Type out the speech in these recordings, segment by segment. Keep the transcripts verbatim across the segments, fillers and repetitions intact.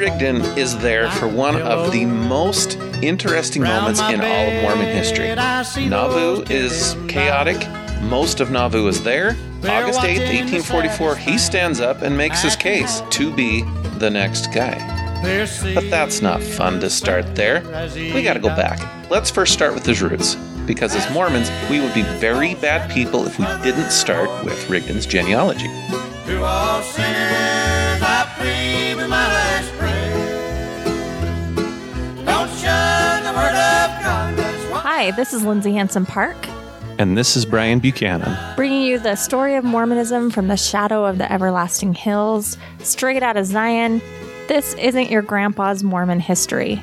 Rigdon is there for one of the most interesting moments in all of Mormon history. Nauvoo is chaotic. Most of Nauvoo is there. August eighth, eighteen forty-four, he stands up and makes his case to be the next guy. But that's not fun to start there. We gotta go back. Let's first start with his roots, because as Mormons, we would be very bad people if we didn't start with Rigdon's genealogy. To all sinners I plead with my last prayer. Don't shun the word of God. Hi, this is Lindsay Hanson Park. And this is Brian Buchanan. Bringing you the story of Mormonism from the shadow of the everlasting hills, straight out of Zion. This isn't your grandpa's Mormon history.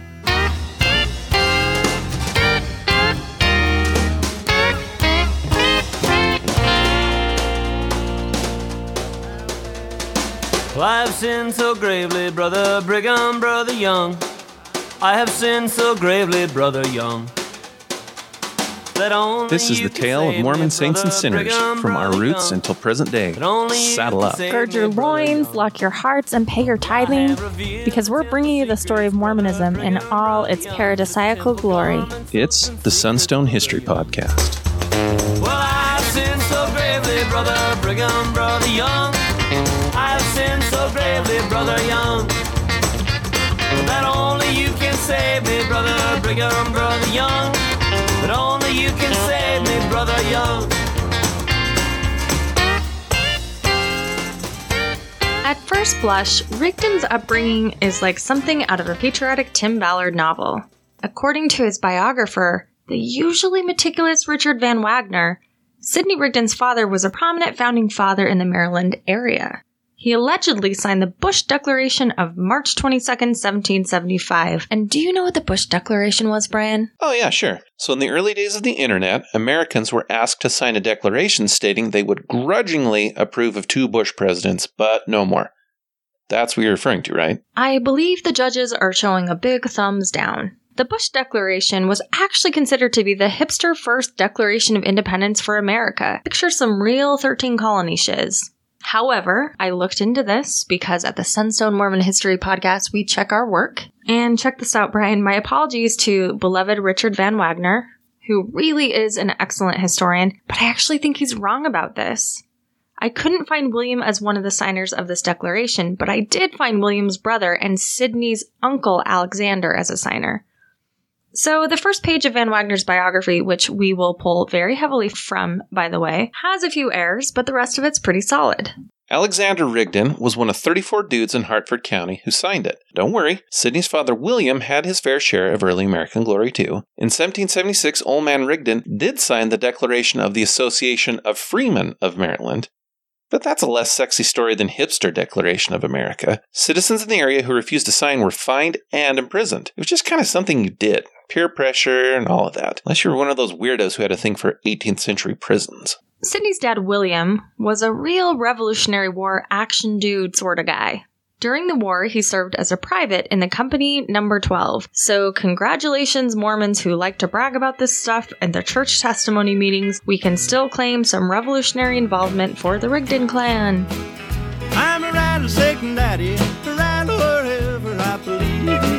Well, I have sinned so gravely, Brother Brigham, Brother Young. I have sinned so gravely, Brother Young. This is the tale of Mormon saints and sinners from our roots until present day. Saddle up. Gird your loins, lock your hearts, and pay your tithing, because we're bringing you the story of Mormonism in all its paradisiacal glory. It's the Sunstone History Podcast. Well, I have sinned so gravely, Brother Brigham, Brother Young. I have sinned so gravely, Brother Young, that only you can save me, Brother Brigham, Brother Young. That only you can save me, Brother Young. At first blush, Rigdon's upbringing is like something out of a patriotic Tim Ballard novel. According to his biographer, the usually meticulous Richard Van Wagner, Sidney Rigdon's father was a prominent founding father in the Maryland area. He allegedly signed the Bush Declaration of March twenty-second, seventeen seventy-five. And do you know what the Bush Declaration was, Brian? Oh, yeah, sure. So in the early days of the internet, Americans were asked to sign a declaration stating they would grudgingly approve of two Bush presidents, but no more. That's what you're referring to, right? I believe the judges are showing a big thumbs down. The Bush Declaration was actually considered to be the hipster first Declaration of Independence for America. Picture some real thirteen colony shiz. However, I looked into this because at the Sunstone Mormon History Podcast, we check our work. And check this out, Brian. My apologies to beloved Richard Van Wagner, who really is an excellent historian, but I actually think he's wrong about this. I couldn't find William as one of the signers of this declaration, but I did find William's brother and Sidney's uncle Alexander as a signer. So the first page of Van Wagner's biography, which we will pull very heavily from, by the way, has a few errors, but the rest of it's pretty solid. Alexander Rigdon was one of thirty-four dudes in Hartford County who signed it. Don't worry, Sidney's father William had his fair share of early American glory too. In seventeen seventy-six, Old Man Rigdon did sign the Declaration of the Association of Freemen of Maryland. But that's a less sexy story than Hipster Declaration of America. Citizens in the area who refused to sign were fined and imprisoned. It was just kind of something you did. Peer pressure and all of that. Unless you were one of those weirdos who had a thing for eighteenth century prisons. Sidney's dad, William, was a real Revolutionary War action dude sort of guy. During the war, he served as a private in the company number twelve. So congratulations, Mormons who like to brag about this stuff in the church testimony meetings. We can still claim some revolutionary involvement for the Rigdon clan. I'm a rattlesnake daddy, around wherever I believe.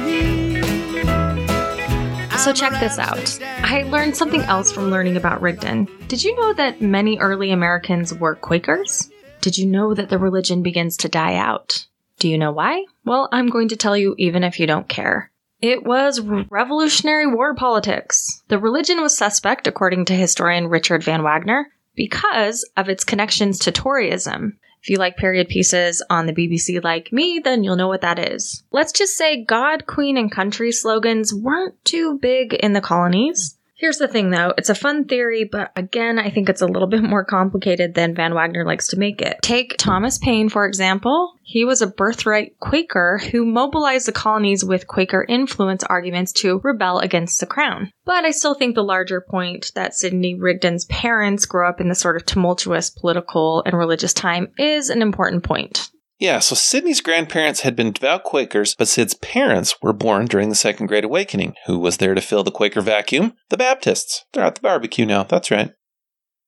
So check this out. I learned something else from learning about Rigdon. Did you know that many early Americans were Quakers? Did you know that the religion begins to die out? Do you know why? Well, I'm going to tell you even if you don't care. It was Revolutionary War politics. The religion was suspect, according to historian Richard Van Wagner, because of its connections to Toryism. If you like period pieces on the B B C like me, then you'll know what that is. Let's just say God, Queen, and Country slogans weren't too big in the colonies. Here's the thing, though. It's a fun theory, but again, I think it's a little bit more complicated than Van Wagner likes to make it. Take Thomas Paine, for example. He was a birthright Quaker who mobilized the colonies with Quaker influence arguments to rebel against the crown. But I still think the larger point that Sidney Rigdon's parents grew up in the sort of tumultuous political and religious time is an important point. Yeah, so Sidney's grandparents had been devout Quakers, but Sid's parents were born during the Second Great Awakening. Who was there to fill the Quaker vacuum? The Baptists. They're at the barbecue now, that's right.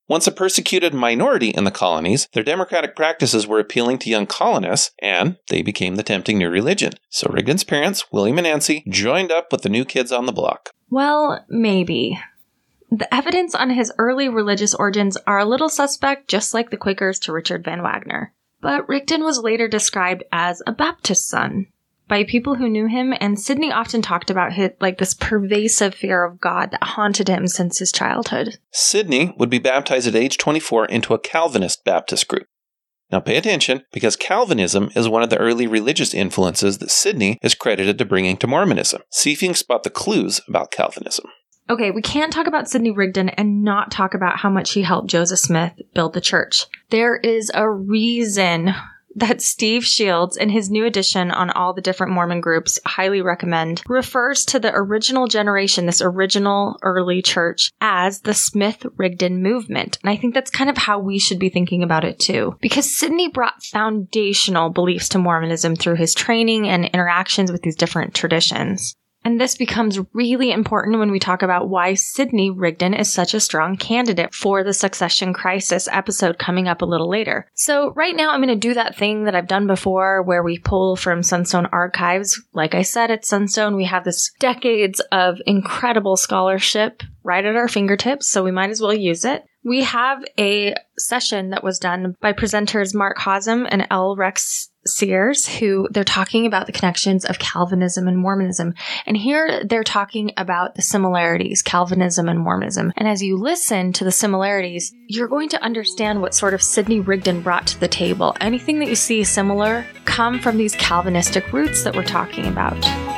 Once a persecuted minority in the colonies, their democratic practices were appealing to young colonists, and they became the tempting new religion. So Rigdon's parents, William and Nancy, joined up with the new kids on the block. Well, maybe. The evidence on his early religious origins are a little suspect, just like the Quakers to Richard Van Wagner. But Rigdon was later described as a Baptist son by people who knew him, and Sidney often talked about his, like this pervasive fear of God that haunted him since his childhood. Sidney would be baptized at age twenty-four into a Calvinist Baptist group. Now pay attention, because Calvinism is one of the early religious influences that Sidney is credited to bringing to Mormonism. See if you can spot the clues about Calvinism. Okay, we can't talk about Sidney Rigdon and not talk about how much he helped Joseph Smith build the church. There is a reason that Steve Shields, in his new edition on all the different Mormon groups, highly recommend, refers to the original generation, this original early church, as the Smith-Rigdon movement. And I think that's kind of how we should be thinking about it too. Because Sidney brought foundational beliefs to Mormonism through his training and interactions with these different traditions. And this becomes really important when we talk about why Sidney Rigdon is such a strong candidate for the Succession Crisis episode coming up a little later. So right now I'm going to do that thing that I've done before where we pull from Sunstone Archives. Like I said, at Sunstone we have this decades of incredible scholarship right at our fingertips, so we might as well use it. We have a session that was done by presenters Mark Hosum and L. Rex Sears, who they're talking about the connections of Calvinism and Mormonism. And here they're talking about the similarities, Calvinism and Mormonism. And as you listen to the similarities, you're going to understand what sort of Sidney Rigdon brought to the table. Anything that you see similar come from these Calvinistic roots that we're talking about.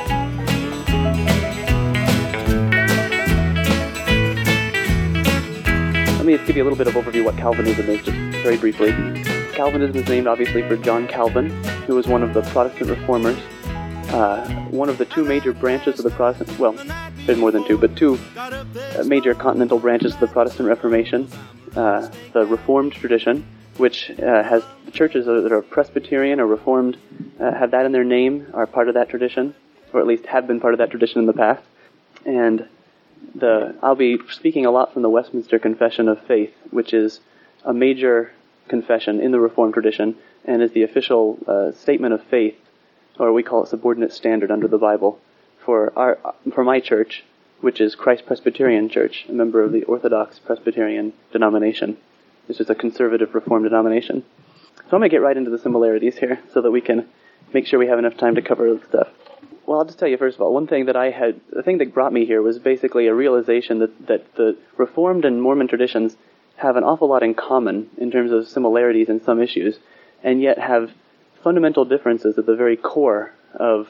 Let me just give you a little bit of overview what Calvinism is, just very briefly. Calvinism is named obviously for John Calvin, who was one of the Protestant reformers, uh, one of the two major branches of the Protestant, well, there's more than two, but two uh, major continental branches of the Protestant Reformation. Uh, the Reformed tradition, which uh, has churches that are Presbyterian or Reformed, uh, have that in their name, are part of that tradition, or at least have been part of that tradition in the past. And the I'll be speaking a lot from the Westminster Confession of Faith, which is a major confession in the Reformed tradition and is the official uh, statement of faith, or we call it subordinate standard under the Bible, for our for my church, which is Christ Presbyterian Church, a member of the Orthodox Presbyterian denomination. This is a conservative Reformed denomination. So I'm going to get right into the similarities here so that we can make sure we have enough time to cover the stuff. Well, I'll just tell you first of all, one thing that I had, the thing that brought me here was basically a realization that, that the Reformed and Mormon traditions have an awful lot in common in terms of similarities in some issues, and yet have fundamental differences at the very core of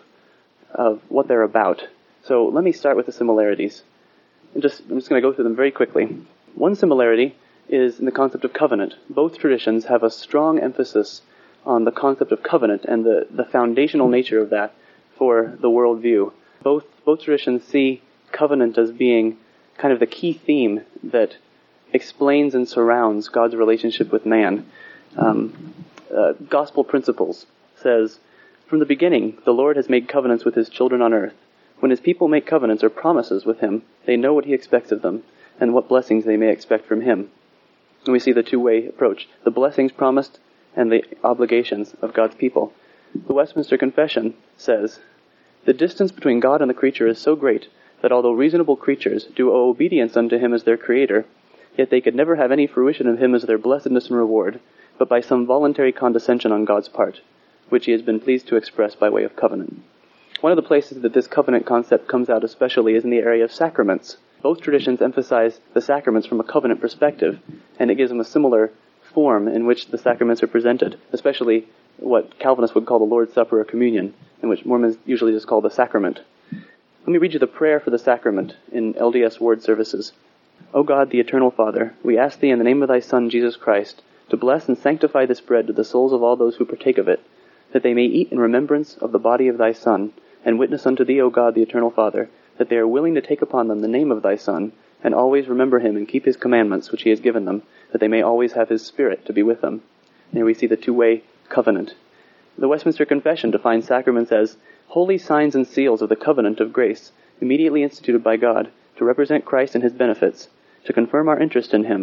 of what they're about. So let me start with the similarities. I'm just, I'm just going to go through them very quickly. One similarity is in the concept of covenant. Both traditions have a strong emphasis on the concept of covenant and the, the foundational nature of that for the worldview. Both both traditions see covenant as being kind of the key theme that explains and surrounds God's relationship with man. Um, uh, Gospel Principles says, "From the beginning, the Lord has made covenants with his children on earth. When his people make covenants or promises with him, they know what he expects of them and what blessings they may expect from him." And we see the two-way approach, the blessings promised and the obligations of God's people. The Westminster Confession says, "The distance between God and the creature is so great that although reasonable creatures do owe obedience unto him as their creator, yet they could never have any fruition of him as their blessedness and reward, but by some voluntary condescension on God's part, which he has been pleased to express by way of covenant." One of the places that this covenant concept comes out especially is in the area of sacraments. Both traditions emphasize the sacraments from a covenant perspective, and it gives them a similar form in which the sacraments are presented, especially what Calvinists would call the Lord's Supper or communion, and which Mormons usually just call the sacrament. Let me read you the prayer for the sacrament in L D S Word Services. "O God, the Eternal Father, we ask thee in the name of thy Son, Jesus Christ, to bless and sanctify this bread to the souls of all those who partake of it, that they may eat in remembrance of the body of thy Son, and witness unto thee, O God, the Eternal Father, that they are willing to take upon them the name of thy Son, and always remember him and keep his commandments which he has given them, that they may always have his Spirit to be with them." And here we see the two-way covenant. The Westminster Confession defines sacraments as holy signs and seals of the covenant of grace, immediately instituted by God, to represent Christ and his benefits, to confirm our interest in him,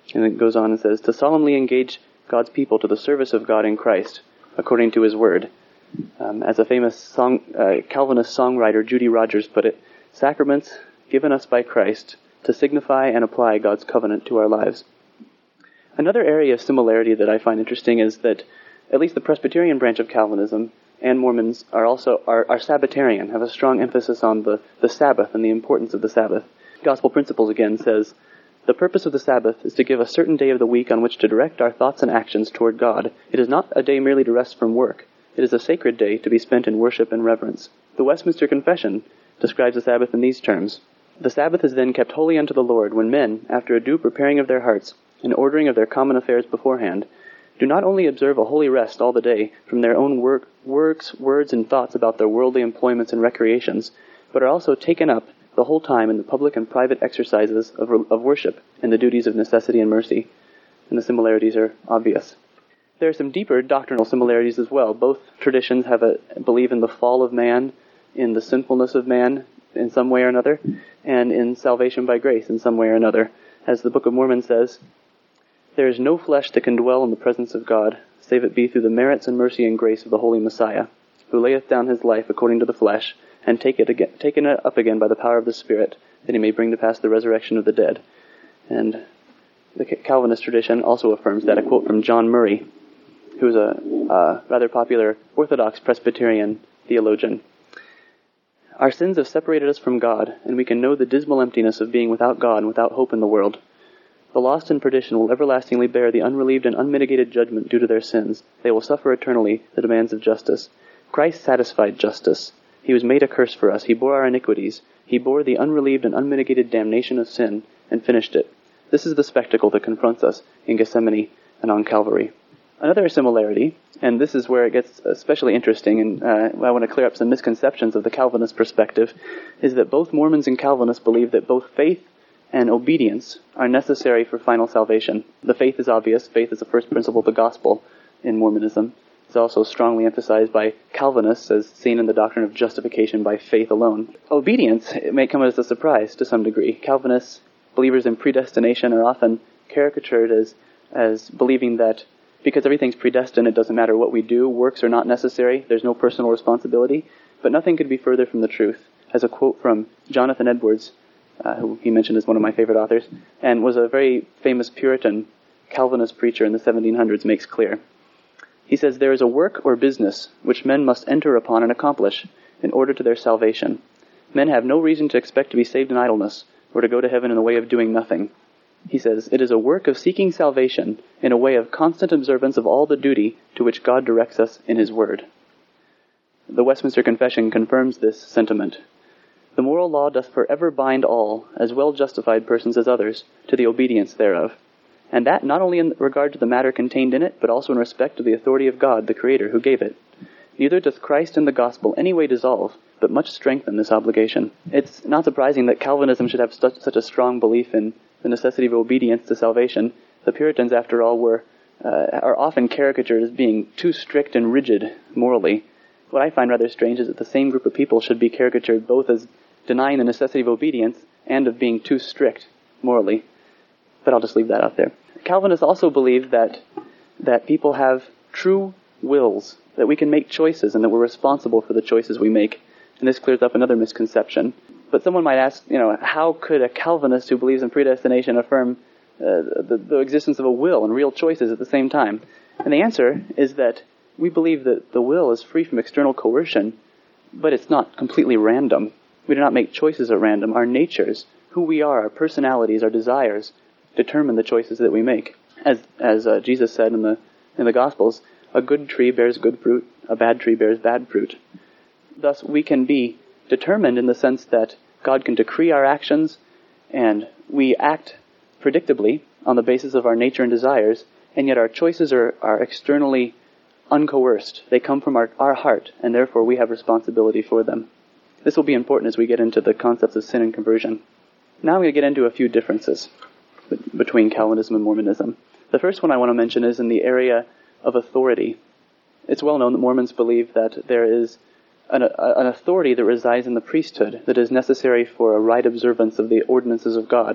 And it goes on and says, to solemnly engage God's people to the service of God in Christ, according to his word. Um, as a famous song, uh, Calvinist songwriter, Judy Rogers, put it, sacraments given us by Christ to signify and apply God's covenant to our lives. Another area of similarity that I find interesting is that at least the Presbyterian branch of Calvinism and Mormons are also are, are Sabbatarian, have a strong emphasis on the, the Sabbath and the importance of the Sabbath. Gospel Principles again says, the purpose of the Sabbath is to give a certain day of the week on which to direct our thoughts and actions toward God. It is not a day merely to rest from work. It is a sacred day to be spent in worship and reverence. The Westminster Confession describes the Sabbath in these terms. The Sabbath is then kept holy unto the Lord when men, after a due preparing of their hearts and ordering of their common affairs beforehand, do not only observe a holy rest all the day from their own work, works, words, and thoughts about their worldly employments and recreations, but are also taken up the whole time in the public and private exercises of, of worship and the duties of necessity and mercy. And the similarities are obvious. There are some deeper doctrinal similarities as well. Both traditions have a believe in the fall of man, in the sinfulness of man in some way or another, and in salvation by grace in some way or another. As the Book of Mormon says, there is no flesh that can dwell in the presence of God, save it be through the merits and mercy and grace of the Holy Messiah, who layeth down his life according to the flesh, and take it again, taken it up again by the power of the Spirit, that he may bring to pass the resurrection of the dead. And the Calvinist tradition also affirms that. A quote from John Murray, who is a uh, rather popular Orthodox Presbyterian theologian. Our sins have separated us from God, and we can know the dismal emptiness of being without God and without hope in the world. The lost in perdition will everlastingly bear the unrelieved and unmitigated judgment due to their sins. They will suffer eternally the demands of justice. Christ satisfied justice. He was made a curse for us. He bore our iniquities. He bore the unrelieved and unmitigated damnation of sin and finished it. This is the spectacle that confronts us in Gethsemane and on Calvary. Another similarity, and this is where it gets especially interesting, and uh, I want to clear up some misconceptions of the Calvinist perspective, is that both Mormons and Calvinists believe that both faith and obedience are necessary for final salvation. The faith is obvious. Faith is the first principle of the gospel in Mormonism. It's also strongly emphasized by Calvinists, as seen in the doctrine of justification by faith alone. Obedience, it may come as a surprise to some degree. Calvinists, believers in predestination, are often caricatured as, as believing that because everything's predestined, it doesn't matter what we do, works are not necessary, there's no personal responsibility. But nothing could be further from the truth. As a quote from Jonathan Edwards, uh, who he mentioned as one of my favorite authors, and was a very famous Puritan Calvinist preacher in the seventeen hundreds, makes clear. He says, there is a work or business which men must enter upon and accomplish in order to their salvation. Men have no reason to expect to be saved in idleness, or to go to heaven in the way of doing nothing. He says, it is a work of seeking salvation in a way of constant observance of all the duty to which God directs us in his word. The Westminster Confession confirms this sentiment. The moral law doth forever bind all, as well justified persons as others, to the obedience thereof, and that not only in regard to the matter contained in it, but also in respect to the authority of God, the Creator, who gave it. Neither doth Christ and the gospel any way dissolve, but much strengthen this obligation. It's not surprising that Calvinism should have such, such a strong belief in the necessity of obedience to salvation. The Puritans, after all, were uh, are often caricatured as being too strict and rigid morally. What I find rather strange is that the same group of people should be caricatured both as denying the necessity of obedience and of being too strict morally. But I'll just leave that out there. Calvinists also believe that that people have true wills, that we can make choices and that we're responsible for the choices we make. And this clears up another misconception. But someone might ask, you know, how could a Calvinist who believes in predestination affirm uh, the, the existence of a will and real choices at the same time? And the answer is that we believe that the will is free from external coercion, but it's not completely random. We do not make choices at random. Our natures, who we are, our personalities, our desires, determine the choices that we make. As as uh, Jesus said in the in the Gospels, a good tree bears good fruit, a bad tree bears bad fruit. Thus, we can be determined in the sense that God can decree our actions, and we act predictably on the basis of our nature and desires, and yet our choices are, are externally uncoerced. They come from our, our heart, and therefore we have responsibility for them. This will be important as we get into the concepts of sin and conversion. Now I'm going to get into a few differences between Calvinism and Mormonism. The first one I want to mention is in the area of authority. It's well known that Mormons believe that there is an, a, an authority that resides in the priesthood that is necessary for a right observance of the ordinances of God.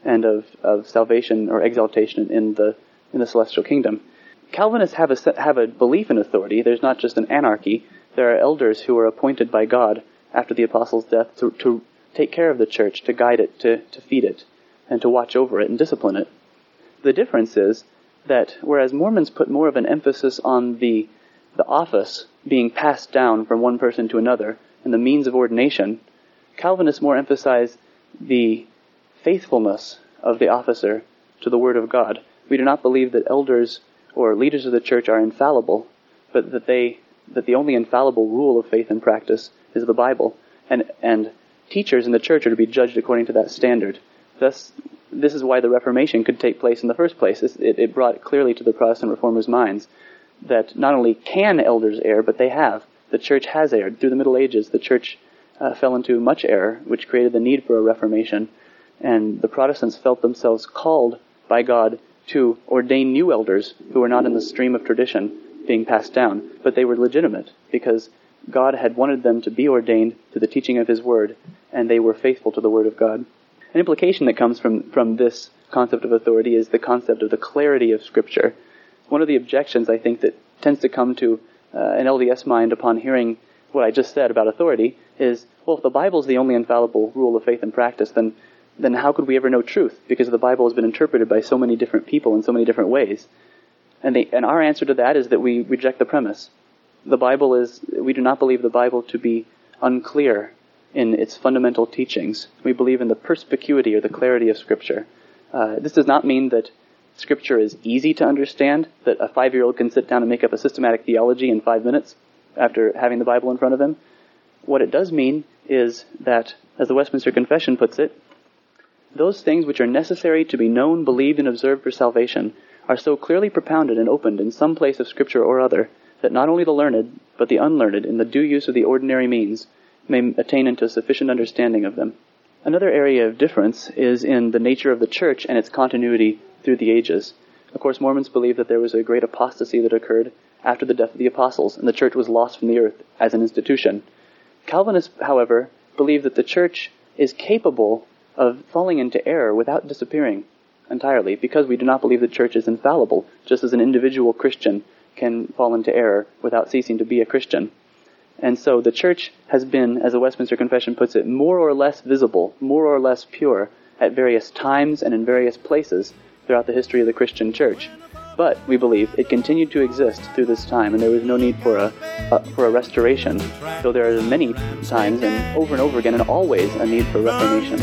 and of, of salvation or exaltation in the in the celestial kingdom. Calvinists have a have a belief in authority. There's not just an anarchy. There are elders who are appointed by God after the apostles' death to, to take care of the church, to guide it, to, to feed it, and to watch over it and discipline it. The difference is that whereas Mormons put more of an emphasis on the the office being passed down from one person to another and the means of ordination, Calvinists more emphasize the faithfulness of the officer to the Word of God. We do not believe that elders or leaders of the church are infallible, but that they that the only infallible rule of faith and practice is the Bible, and and teachers in the church are to be judged according to that standard. Thus, this is why the Reformation could take place in the first place. It, it brought clearly to the Protestant Reformers' minds that not only can elders err, but they have. The church has erred. Through the Middle Ages, the church uh, fell into much error, which created the need for a Reformation. And the Protestants felt themselves called by God to ordain new elders who were not in the stream of tradition being passed down, but they were legitimate because God had wanted them to be ordained to the teaching of His Word, and they were faithful to the Word of God. An implication that comes from, from this concept of authority is the concept of the clarity of Scripture. One of the objections, I think, that tends to come to uh, an L D S mind upon hearing what I just said about authority is, well, if the Bible is the only infallible rule of faith and practice, then then how could we ever know truth? Because the Bible has been interpreted by so many different people in so many different ways. And, they, and our answer to that is that we reject the premise. The Bible is, we do not believe the Bible to be unclear in its fundamental teachings. We believe in the perspicuity or the clarity of Scripture. Uh, this does not mean that Scripture is easy to understand, that a five-year-old can sit down and make up a systematic theology in five minutes after having the Bible in front of him. What it does mean is that, as the Westminster Confession puts it, those things which are necessary to be known, believed, and observed for salvation are so clearly propounded and opened in some place of Scripture or other that not only the learned, but the unlearned, in the due use of the ordinary means, may attain into sufficient understanding of them. Another area of difference is in the nature of the church and its continuity through the ages. Of course, Mormons believe that there was a great apostasy that occurred after the death of the apostles, and the church was lost from the earth as an institution. Calvinists, however, believe that the church is capable of falling into error without disappearing entirely, because we do not believe the church is infallible, just as an individual Christian can fall into error without ceasing to be a Christian. And so the church has been, as the Westminster Confession puts it, more or less visible, more or less pure, at various times and in various places throughout the history of the Christian church. But, we believe, it continued to exist through this time, and there was no need for a uh, for a restoration, though there are many times, and over and over again, and always, a need for reformation.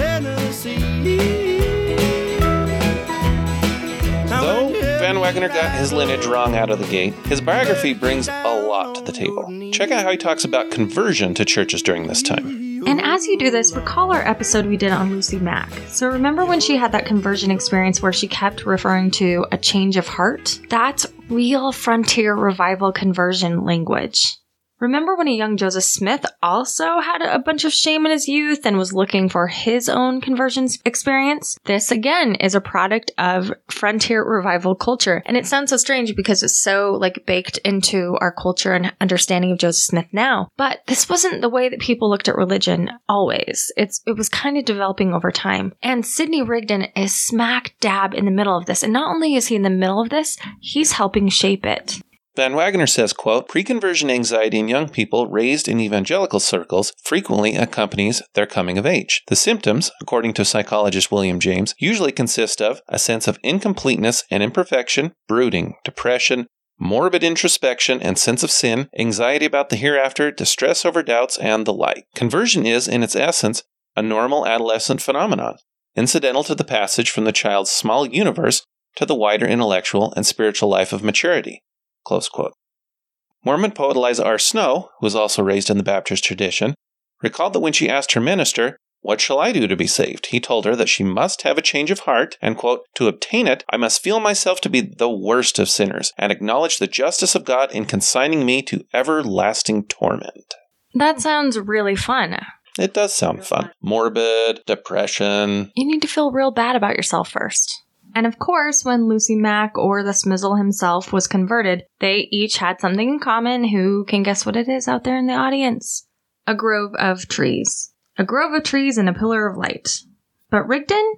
Though Van Wagoner got his lineage wrong out of the gate, his biography brings a lot to the table. Check out how he talks about conversion to churches during this time. And as you do this, recall our episode we did on Lucy Mack. So remember when she had that conversion experience where she kept referring to a change of heart? That's real frontier revival conversion language. Remember when a young Joseph Smith also had a bunch of shame in his youth and was looking for his own conversion experience? This, again, is a product of frontier revival culture. And it sounds so strange because it's so, like, baked into our culture and understanding of Joseph Smith now. But this wasn't the way that people looked at religion always. It's It was kind of developing over time. And Sidney Rigdon is smack dab in the middle of this. And not only is he in the middle of this, he's helping shape it. Van Wagoner says, quote, pre-conversion anxiety in young people raised in evangelical circles frequently accompanies their coming of age. The symptoms, according to psychologist William James, usually consist of a sense of incompleteness and imperfection, brooding, depression, morbid introspection and sense of sin, anxiety about the hereafter, distress over doubts, and the like. Conversion is, in its essence, a normal adolescent phenomenon, incidental to the passage from the child's small universe to the wider intellectual and spiritual life of maturity. Close quote. Mormon poet Eliza R. Snow, who was also raised in the Baptist tradition, recalled that when she asked her minister, "What shall I do to be saved?" he told her that she must have a change of heart, and, quote, "To obtain it, I must feel myself to be the worst of sinners, and acknowledge the justice of God in consigning me to everlasting torment." That sounds really fun. It does sound fun. Morbid, depression. You need to feel real bad about yourself first. And of course, when Lucy Mack or the Smizzle himself was converted, they each had something in common. Who can guess what it is out there in the audience? A grove of trees. A grove of trees and a pillar of light. But Rigdon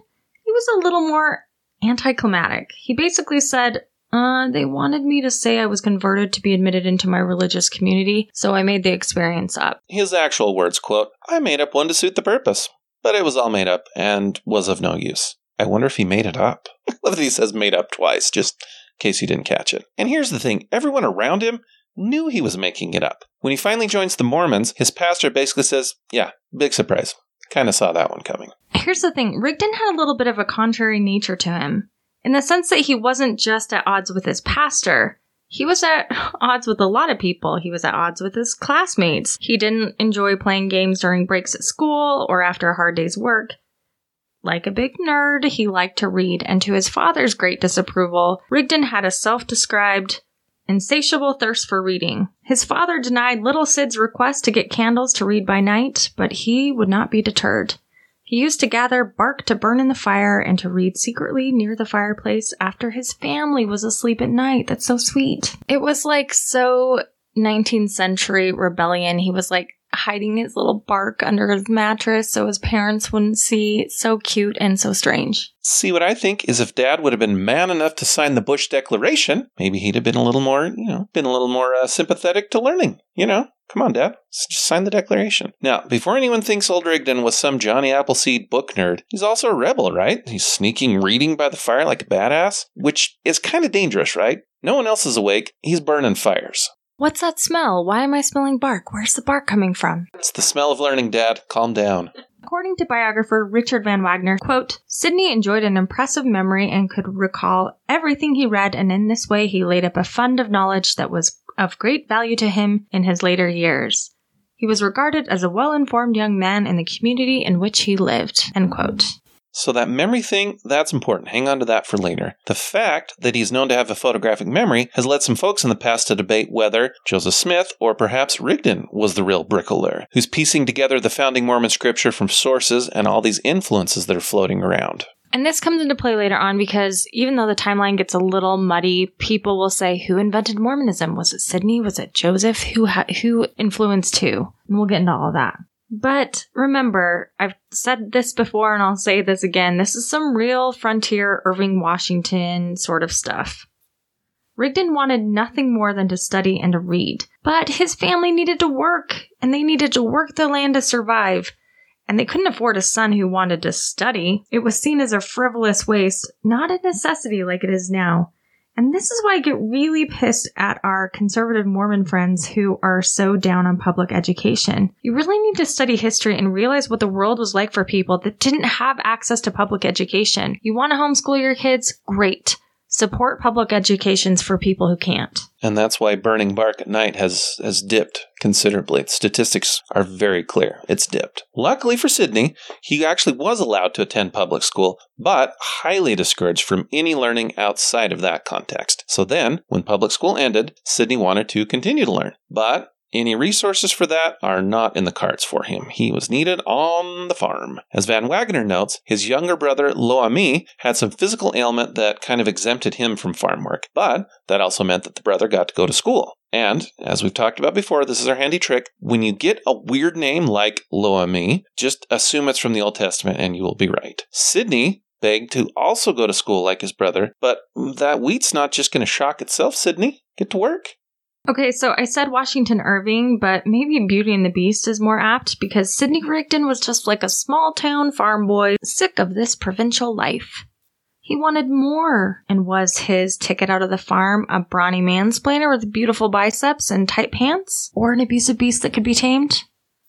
he was a little more anticlimactic. He basically said, uh, they wanted me to say I was converted to be admitted into my religious community, so I made the experience up. His actual words, quote, I made up one to suit the purpose, but it was all made up and was of no use. I wonder if he made it up. I love that he says made up twice, just in case you didn't catch it. And here's the thing, everyone around him knew he was making it up. When he finally joins the Mormons, his pastor basically says, yeah, big surprise. Kind of saw that one coming. Here's the thing, Rigdon had a little bit of a contrary nature to him, in the sense that he wasn't just at odds with his pastor. He was at odds with a lot of people. He was at odds with his classmates. He didn't enjoy playing games during breaks at school or after a hard day's work. Like a big nerd, he liked to read, and to his father's great disapproval, Rigdon had a self-described insatiable thirst for reading. His father denied little Sid's request to get candles to read by night, but he would not be deterred. He used to gather bark to burn in the fire and to read secretly near the fireplace after his family was asleep at night. That's so sweet. It was like so nineteenth century rebellion. He was like hiding his little bark under his mattress so his parents wouldn't see. It's so cute and so strange. See, what I think is if Dad would have been man enough to sign the Bush Declaration, maybe he'd have been a little more, you know, been a little more uh, sympathetic to learning, you know? Come on, Dad. Just sign the Declaration. Now, before anyone thinks old Rigdon was some Johnny Appleseed book nerd, he's also a rebel, right? He's sneaking reading by the fire like a badass, which is kind of dangerous, right? No one else is awake. He's burning fires. What's that smell? Why am I smelling bark? Where's the bark coming from? It's the smell of learning, Dad. Calm down. According to biographer Richard Van Wagner, quote, Sidney enjoyed an impressive memory and could recall everything he read, and in this way he laid up a fund of knowledge that was of great value to him in his later years. He was regarded as a well-informed young man in the community in which he lived, end quote. So that memory thing, that's important. Hang on to that for later. The fact that he's known to have a photographic memory has led some folks in the past to debate whether Joseph Smith or perhaps Rigdon was the real bricklayer, who's piecing together the founding Mormon scripture from sources and all these influences that are floating around. And this comes into play later on because even though the timeline gets a little muddy, people will say, who invented Mormonism? Was it Sidney? Was it Joseph? Who ha- who influenced who? And we'll get into all of that. But remember, I've said this before and I'll say this again, this is some real frontier Irving Washington sort of stuff. Rigdon wanted nothing more than to study and to read, but his family needed to work, and they needed to work the land to survive. And they couldn't afford a son who wanted to study. It was seen as a frivolous waste, not a necessity like it is now. And this is why I get really pissed at our conservative Mormon friends who are so down on public education. You really need to study history and realize what the world was like for people that didn't have access to public education. You want to homeschool your kids? Great. Support public educations for people who can't. And that's why burning bark at night has, has dipped considerably. The statistics are very clear. It's dipped. Luckily for Sidney, he actually was allowed to attend public school, but highly discouraged from any learning outside of that context. So then, when public school ended, Sidney wanted to continue to learn. But any resources for that are not in the cards for him. He was needed on the farm. As Van Wagner notes, his younger brother, Loami, had some physical ailment that kind of exempted him from farm work, but that also meant that the brother got to go to school. And, as we've talked about before, this is our handy trick. When you get a weird name like Loami, just assume it's from the Old Testament and you will be right. Sidney begged to also go to school like his brother, but that wheat's not just going to shock itself, Sidney. Get to work. Okay, so I said Washington Irving, but maybe Beauty and the Beast is more apt because Sidney Rigdon was just like a small-town farm boy, sick of this provincial life. He wanted more, and was his ticket out of the farm a brawny mansplainer with beautiful biceps and tight pants? Or an abusive beast that could be tamed?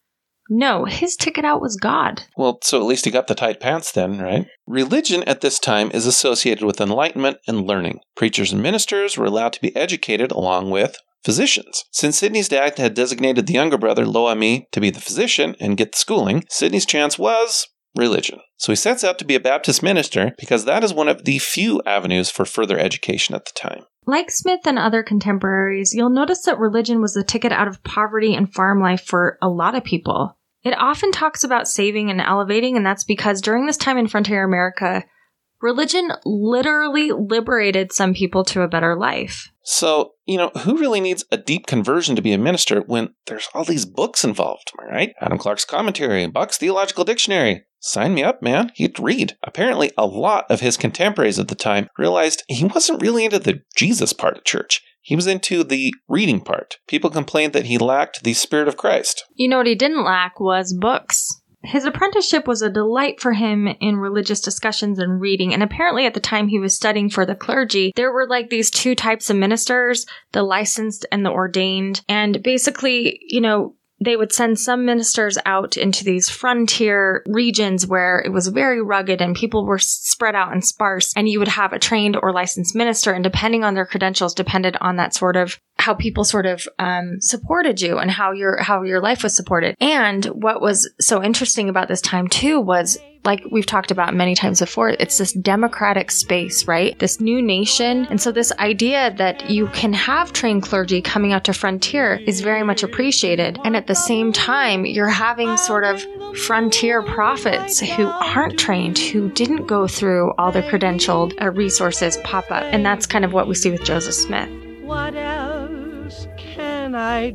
No, his ticket out was God. Well, so at least he got the tight pants then, right? Religion at this time is associated with enlightenment and learning. Preachers and ministers were allowed to be educated along with physicians. Since Sidney's dad had designated the younger brother, Loami, to be the physician and get the schooling, Sidney's chance was religion. So he sets out to be a Baptist minister because that is one of the few avenues for further education at the time. Like Smith and other contemporaries, you'll notice that religion was the ticket out of poverty and farm life for a lot of people. It often talks about saving and elevating, and that's because during this time in frontier America, religion literally liberated some people to a better life. So, you know, who really needs a deep conversion to be a minister when there's all these books involved, am I right? Adam Clark's Commentary, Buck's Theological Dictionary. Sign me up, man. He'd read. Apparently, a lot of his contemporaries at the time realized he wasn't really into the Jesus part of church. He was into the reading part. People complained that he lacked the Spirit of Christ. You know what he didn't lack was books. His apprenticeship was a delight for him in religious discussions and reading, and apparently at the time he was studying for the clergy, there were like these two types of ministers, the licensed and the ordained, and basically, you know, they would send some ministers out into these frontier regions where it was very rugged and people were spread out and sparse, and you would have a trained or licensed minister, and depending on their credentials, depended on that sort of how people sort of um, supported you and how your how your life was supported. And what was so interesting about this time too was, like we've talked about many times before, it's this democratic space, right? This new nation. And so this idea that you can have trained clergy coming out to frontier is very much appreciated. And at the same time, you're having sort of frontier prophets who aren't trained, who didn't go through all the credentialed uh, resources pop up. And that's kind of what we see with Joseph Smith. What else can I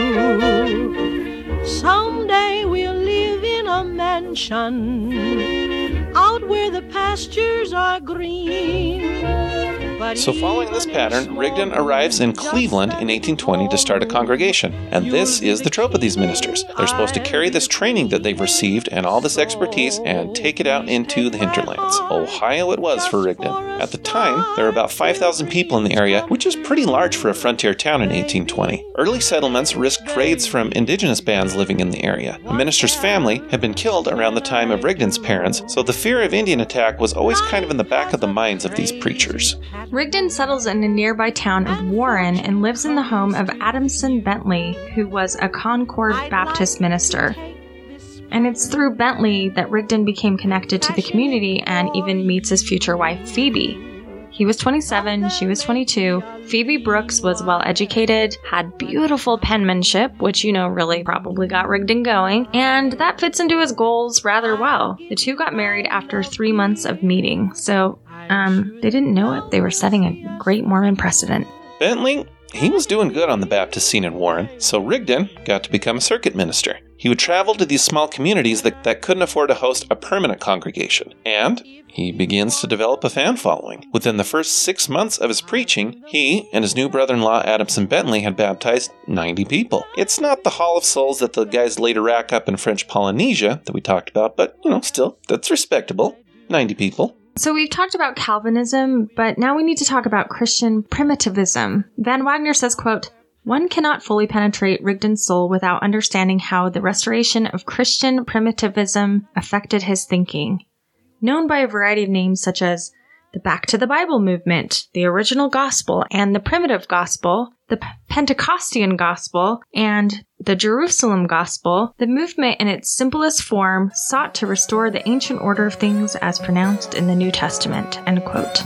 do? Someday we'll live in a mansion out where the pastures are green. But So following this pattern, Rigdon arrives in Cleveland in eighteen twenty to start a congregation. And this is the trope of these ministers. They're supposed to carry this training that they've received and all this expertise and take it out into the hinterlands. Ohio it was for Rigdon. At the time, there were about five thousand people in the area, which is pretty large for a frontier town in eighteen twenty. Early settlements risked raids from indigenous bands living in the area. The minister's family had been killed around the time of Rigdon's parents, so the fear of Indian attack was always kind of in the back of the minds of these preachers. Rigdon settles in a nearby town of Warren and lives in the home of Adamson Bentley, who was a Concord Baptist minister. And it's through Bentley that Rigdon became connected to the community and even meets his future wife, Phoebe. He was twenty-seven, she was twenty-two. Phoebe Brooks was well educated, had beautiful penmanship, which you know really probably got Rigdon going, and that fits into his goals rather well. The two got married after three months of meeting, so um, they didn't know it. They were setting a great Mormon precedent. Bentley, he was doing good on the Baptist scene in Warren, so Rigdon got to become a circuit minister. He would travel to these small communities that, that couldn't afford to host a permanent congregation, and he begins to develop a fan following. Within the first six months of his preaching, he and his new brother-in-law Adamson Bentley had baptized ninety people. It's not the Hall of Souls that the guys later rack up in French Polynesia that we talked about, but, you know, still, that's respectable. ninety people. So we've talked about Calvinism, but now we need to talk about Christian primitivism. Van Wagner says, quote, "One cannot fully penetrate Rigdon's soul without understanding how the restoration of Christian primitivism affected his thinking. Known by a variety of names such as the Back to the Bible movement, the original gospel, and the primitive gospel, the Pentecostian gospel, and the Jerusalem gospel, the movement in its simplest form sought to restore the ancient order of things as pronounced in the New Testament." End quote.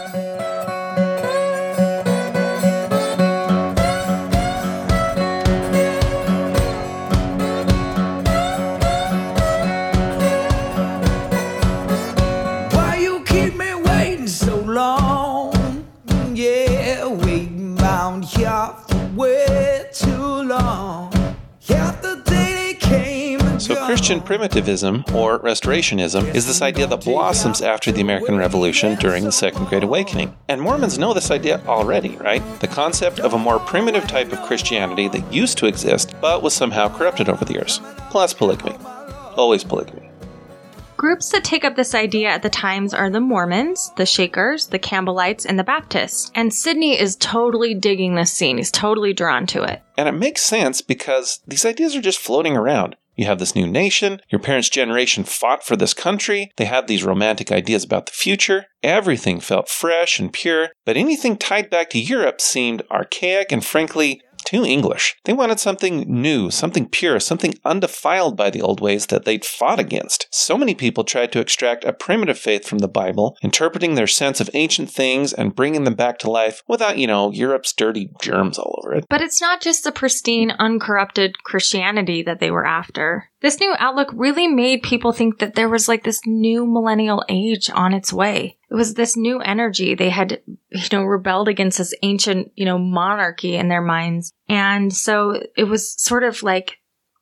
So Christian primitivism, or restorationism, is this idea that blossoms after the American Revolution during the Second Great Awakening. And Mormons know this idea already, right? The concept of a more primitive type of Christianity that used to exist, but was somehow corrupted over the years. Plus polygamy. Always polygamy. Groups that take up this idea at the times are the Mormons, the Shakers, the Campbellites, and the Baptists. And Sidney is totally digging this scene. He's totally drawn to it. And it makes sense because these ideas are just floating around. You have this new nation, your parents' generation fought for this country, they had these romantic ideas about the future, everything felt fresh and pure, but anything tied back to Europe seemed archaic and frankly too English. They wanted something new, something pure, something undefiled by the old ways that they'd fought against. So many people tried to extract a primitive faith from the Bible, interpreting their sense of ancient things and bringing them back to life without, you know, Europe's dirty germs all over it. But it's not just the pristine, uncorrupted Christianity that they were after. This new outlook really made people think that there was like this new millennial age on its way. It was this new energy. They had, you know, rebelled against this ancient, you know, monarchy in their minds. And so it was sort of like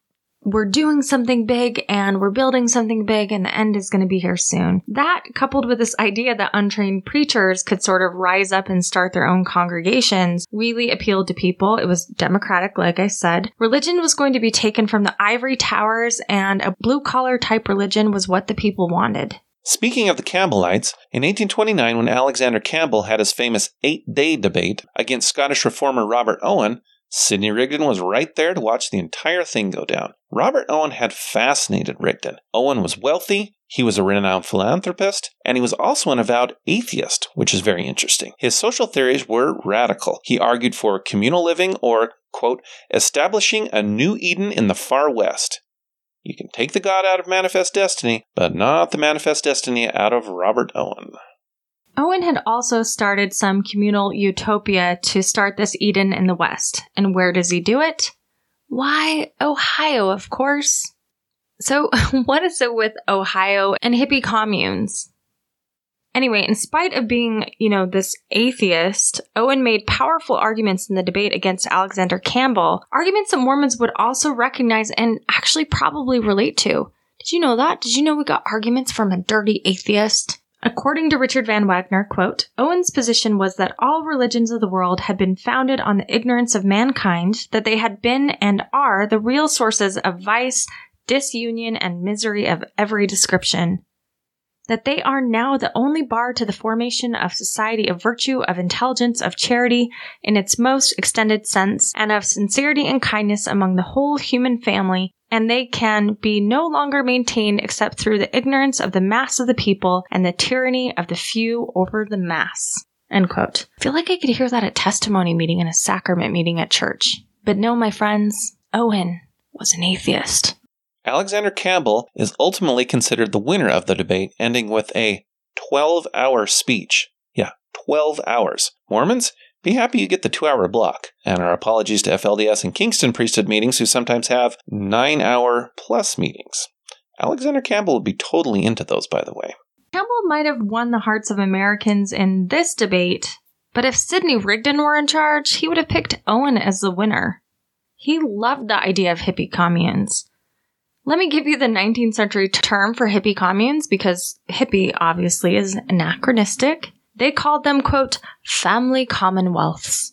we're doing something big and we're building something big and the end is going to be here soon. That, coupled with this idea that untrained preachers could sort of rise up and start their own congregations, really appealed to people. It was democratic, like I said. Religion was going to be taken from the ivory towers, and a blue-collar type religion was what the people wanted. Speaking of the Campbellites, in eighteen twenty-nine, when Alexander Campbell had his famous eight-day debate against Scottish reformer Robert Owen, Sidney Rigdon was right there to watch the entire thing go down. Robert Owen had fascinated Rigdon. Owen was wealthy, he was a renowned philanthropist, and he was also an avowed atheist, which is very interesting. His social theories were radical. He argued for communal living or, quote, establishing a new Eden in the far west. You can take the God out of Manifest Destiny, but not the Manifest Destiny out of Robert Owen. Owen had also started some communal utopia to start this Eden in the West. And where does he do it? Why, Ohio, of course. So what is it with Ohio and hippie communes? Anyway, in spite of being, you know, this atheist, Owen made powerful arguments in the debate against Alexander Campbell, arguments that Mormons would also recognize and actually probably relate to. Did you know that? Did you know we got arguments from a dirty atheist? According to Richard Van Wagner, quote, Owen's position was that all religions of the world had been founded on the ignorance of mankind, that they had been and are the real sources of vice, disunion, and misery of every description. That they are now the only bar to the formation of society of virtue, of intelligence, of charity in its most extended sense, and of sincerity and kindness among the whole human family, and they can be no longer maintained except through the ignorance of the mass of the people and the tyranny of the few over the mass. End quote. I feel like I could hear that at testimony meeting and a sacrament meeting at church. But no, my friends, Owen was an atheist. Alexander Campbell is ultimately considered the winner of the debate, ending with a twelve-hour speech. Yeah, twelve hours. Mormons, be happy you get the two-hour block. And our apologies to F L D S and Kingston priesthood meetings who sometimes have nine-hour-plus meetings. Alexander Campbell would be totally into those, by the way. Campbell might have won the hearts of Americans in this debate, but if Sidney Rigdon were in charge, he would have picked Owen as the winner. He loved the idea of hippie communes. Let me give you the nineteenth century term for hippie communes, because hippie obviously is anachronistic. They called them, quote, family commonwealths.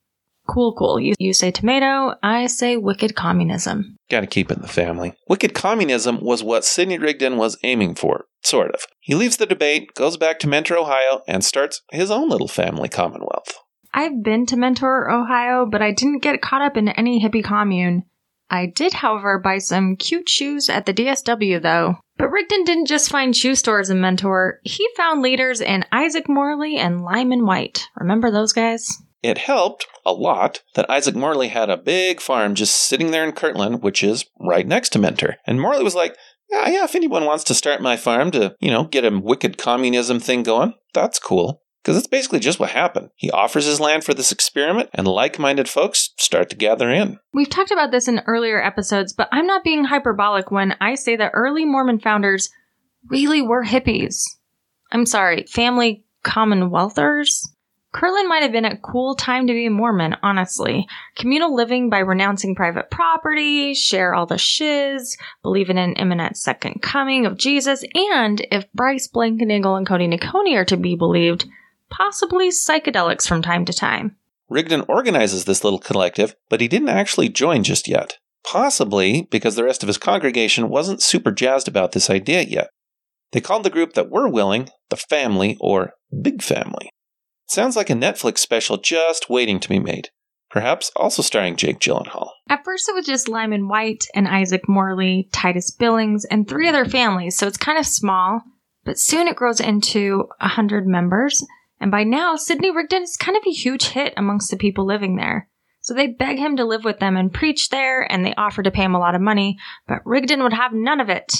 Cool, cool. You, you say tomato, I say wicked communism. Gotta keep it in the family. Wicked communism was what Sidney Rigdon was aiming for, sort of. He leaves the debate, goes back to Mentor, Ohio, and starts his own little family commonwealth. I've been to Mentor, Ohio, but I didn't get caught up in any hippie commune. I did, however, buy some cute shoes at the D S W, though. But Rigdon didn't just find shoe stores in Mentor. He found leaders in Isaac Morley and Lyman White. Remember those guys? It helped a lot that Isaac Morley had a big farm just sitting there in Kirtland, which is right next to Mentor. And Morley was like, yeah, yeah, if anyone wants to start my farm to, you know, get a wicked communism thing going, that's cool. Because it's basically just what happened. He offers his land for this experiment, and like-minded folks start to gather in. We've talked about this in earlier episodes, but I'm not being hyperbolic when I say that early Mormon founders really were hippies. I'm sorry, family commonwealthers? Kirtland might have been a cool time to be a Mormon, honestly. Communal living by renouncing private property, share all the shiz, believe in an imminent second coming of Jesus, and if Bryce Blankenagel and Cody Niconi are to be believed, possibly psychedelics from time to time. Rigdon organizes this little collective, but he didn't actually join just yet. Possibly because the rest of his congregation wasn't super jazzed about this idea yet. They called the group that were willing the Family, or Big Family. Sounds like a Netflix special just waiting to be made. Perhaps also starring Jake Gyllenhaal. At first it was just Lyman White and Isaac Morley, Titus Billings, and three other families, so it's kind of small. But soon it grows into one hundred members. And by now, Sidney Rigdon is kind of a huge hit amongst the people living there. So they beg him to live with them and preach there, and they offer to pay him a lot of money, but Rigdon would have none of it.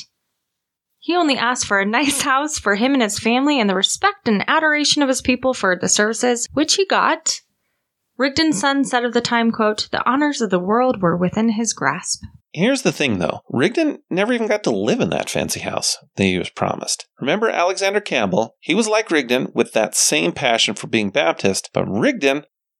He only asked for a nice house for him and his family and the respect and adoration of his people for the services, which he got. Rigdon's son said of the time, quote, the honors of the world were within his grasp. Here's the thing, though. Rigdon never even got to live in that fancy house that he was promised. Remember Alexander Campbell? He was like Rigdon with that same passion for being Baptist, but Rigdon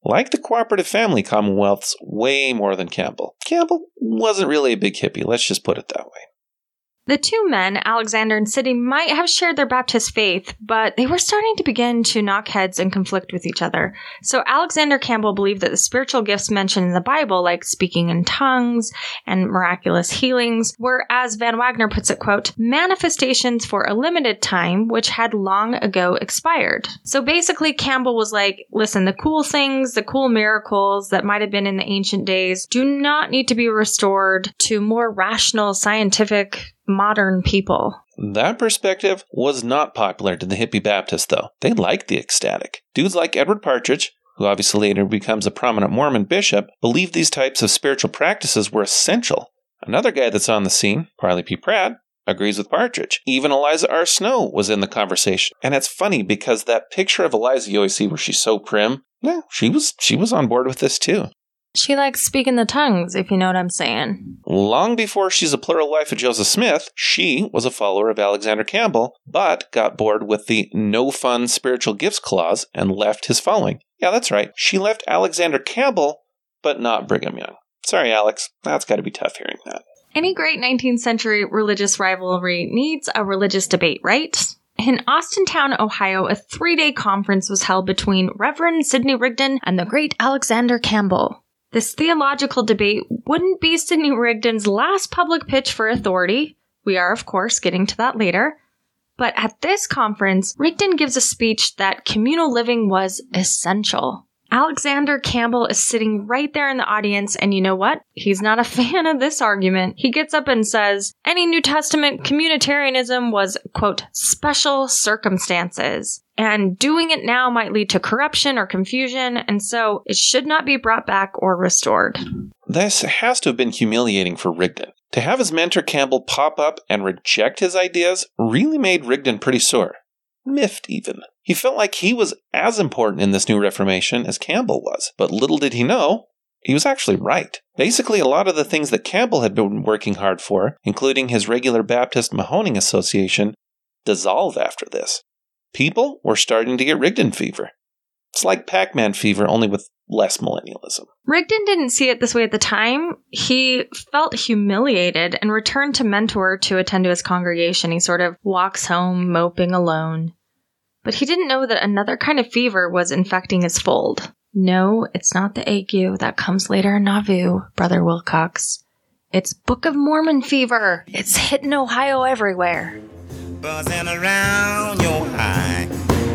Like the cooperative family commonwealths way more than Campbell. Campbell wasn't really a big hippie, let's just put it that way. The two men, Alexander and Sidney, might have shared their Baptist faith, but they were starting to begin to knock heads and conflict with each other. So Alexander Campbell believed that the spiritual gifts mentioned in the Bible, like speaking in tongues and miraculous healings, were, as Van Wagner puts it, quote, manifestations for a limited time, which had long ago expired. So basically, Campbell was like, listen, the cool things, the cool miracles that might have been in the ancient days do not need to be restored to more rational, scientific, modern people. That perspective was not popular to the hippie Baptists, though. They liked the ecstatic. Dudes like Edward Partridge, who obviously later becomes a prominent Mormon bishop, believed these types of spiritual practices were essential. Another guy that's on the scene, Parley P. Pratt, agrees with Partridge. Even Eliza R. Snow was in the conversation. And it's funny because that picture of Eliza you always see where she's so prim, yeah, she was she was on board with this too. She likes speaking the tongues, if you know what I'm saying. Long before she's a plural wife of Joseph Smith, she was a follower of Alexander Campbell, but got bored with the no-fun spiritual gifts clause and left his following. Yeah, that's right. She left Alexander Campbell, but not Brigham Young. Sorry, Alex. That's got to be tough hearing that. Any great nineteenth century religious rivalry needs a religious debate, right? In Austintown, Ohio, a three-day conference was held between Reverend Sidney Rigdon and the great Alexander Campbell. This theological debate wouldn't be Sidney Rigdon's last public pitch for authority. We are, of course, getting to that later. But at this conference, Rigdon gives a speech that communal living was essential. Alexander Campbell is sitting right there in the audience, and you know what? He's not a fan of this argument. He gets up and says, any New Testament communitarianism was, quote, special circumstances, and doing it now might lead to corruption or confusion, and so it should not be brought back or restored. This has to have been humiliating for Rigdon. To have his mentor Campbell pop up and reject his ideas really made Rigdon pretty sore. Miffed, even. He felt like he was as important in this new Reformation as Campbell was, but little did he know, he was actually right. Basically, a lot of the things that Campbell had been working hard for, including his regular Baptist Mahoning Association, dissolved after this. People were starting to get Rigdon fever. It's like Pac-Man fever, only with less millennialism. Rigdon didn't see it this way at the time. He felt humiliated and returned to Mentor to attend to his congregation. He sort of walks home moping alone. But he didn't know that another kind of fever was infecting his fold. No, it's not the ague that comes later in Nauvoo, Brother Wilcox. It's Book of Mormon fever. It's hitting Ohio everywhere. Buzzing around your eye.